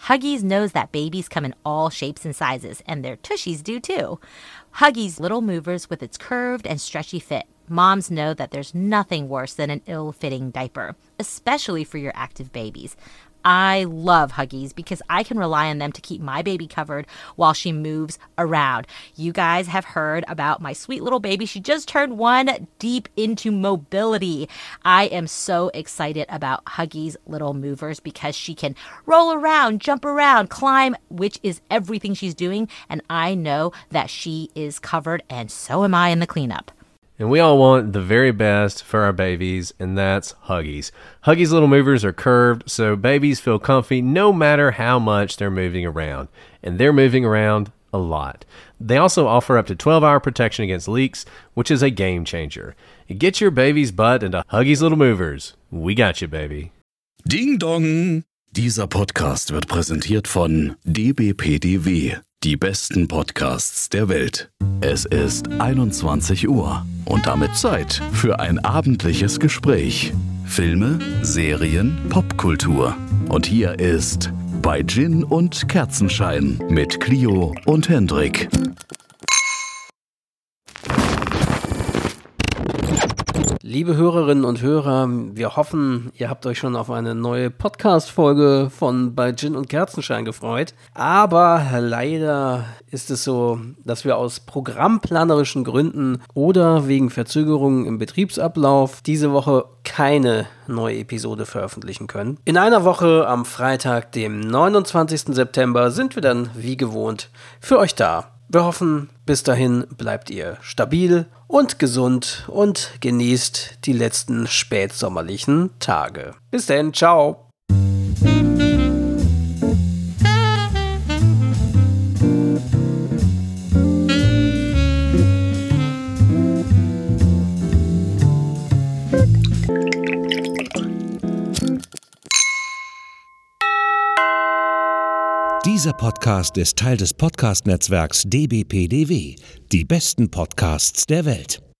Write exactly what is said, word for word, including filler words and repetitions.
Huggies knows that babies come in all shapes and sizes, and their tushies do too. Huggies Little Movers with its curved and stretchy fit. Moms know that there's nothing worse than an ill-fitting diaper, especially for your active babies. I love Huggies because I can rely on them to keep my baby covered while she moves around. You guys have heard about my sweet little baby. She just turned one, deep into mobility. I am so excited about Huggies Little Movers because she can roll around, jump around, climb, which is everything she's doing. And I know that she is covered, and so am I in the cleanup. And we all want the very best for our babies, and that's Huggies. Huggies Little Movers are curved, so babies feel comfy no matter how much they're moving around. And they're moving around a lot. They also offer up to twelve hour protection against leaks, which is a game changer. Get your baby's butt into Huggies Little Movers. We got you, baby. Ding Dong! Dieser Podcast wird präsentiert von D B P D W, die besten Podcasts der Welt. Es ist einundzwanzig Uhr und damit Zeit für ein abendliches Gespräch. Filme, Serien, Popkultur. Und hier ist Bei Gin und Kerzenschein mit Clio und Hendrik. Liebe Hörerinnen und Hörer, wir hoffen, ihr habt euch schon auf eine neue Podcast-Folge von Bei Gin und Kerzenschein gefreut. Aber leider ist es so, dass wir aus programmplanerischen Gründen oder wegen Verzögerungen im Betriebsablauf diese Woche keine neue Episode veröffentlichen können. In einer Woche, am Freitag, dem neunundzwanzigsten September, sind wir dann wie gewohnt für euch da. Wir hoffen, bis dahin bleibt ihr stabil und gesund und genießt die letzten spätsommerlichen Tage. Bis dann, ciao! Dieser Podcast ist Teil des Podcast-Netzwerks D B P D W, die besten Podcasts der Welt.